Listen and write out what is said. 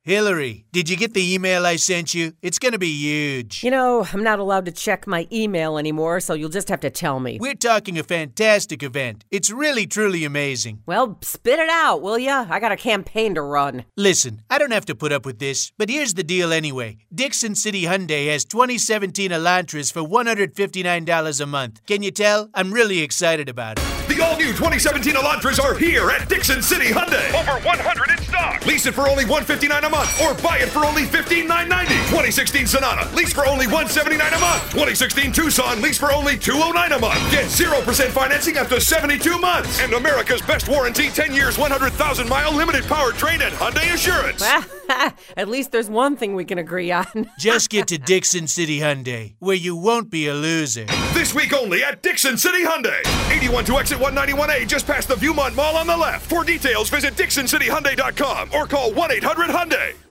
Hillary, did you get the email I sent you? It's gonna be huge. You know, I'm not allowed to check my email anymore, so you'll just have to tell me. We're talking a fantastic event. It's really, truly amazing. Well, spit it out, will ya? I got a campaign to run. Listen, I don't have to put up with this, but here's the deal anyway. Dixon City Hyundai has 2017 Elantras for $159 a month. Can you tell? I'm really excited about it. The all-new 2017 Elantras are here at Dixon City Hyundai. Over 100 in stock. Lease it for only $159 a month or buy it for only $15,990. 2016 Sonata, lease for only $179 a month. 2016 Tucson, lease for only $209 a month. Get 0% financing after 72 months. And America's best warranty, 10 years, 100,000-mile limited powertrain and Hyundai Assurance. Well, at least there's one thing we can agree on. Just get to Dixon City Hyundai, where you won't be a loser. This week only at Dixon City Hyundai. 81 to exit 191A, just past the Viewmont Mall on the left. For details, visit DixonCityHyundai.com or call 1-800-HYUNDAI.